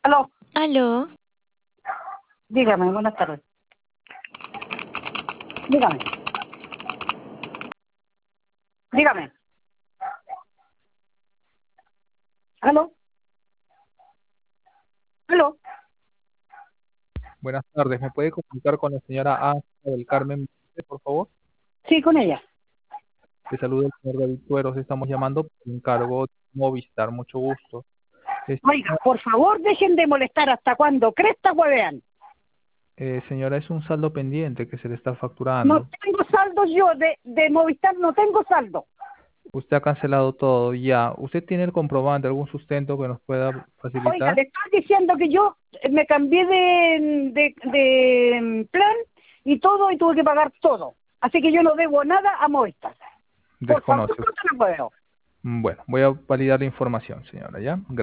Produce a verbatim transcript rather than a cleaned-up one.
Aló, Aló, dígame, buenas tardes. Dígame, dígame. Aló, aló. Buenas tardes, ¿me puede comunicar con la señora Ángela del Carmen, Méndez, por favor? Sí, con ella. Le saluda el señor David Tueros, estamos llamando por encargo de Movistar, mucho gusto. Es- Oiga, por favor, dejen de molestar hasta cuando cresta huevean. eh, señora, es un saldo pendiente que se le está No facturando. tengo saldo yo de, de Movistar, no tengo saldo. Usted ha cancelado todo ya. ¿Usted tiene el comprobante, algún sustento que nos pueda Oiga, facilitar? le estoy diciendo que yo eh, me cambié de, de, de mm, plan y todo y tuve que pagar todo. Así que yo no debo nada a Movistar. Por favor, Desconoce. no te lo puedo. Bueno, voy a validar la información, señora, ¿ya? Gracias.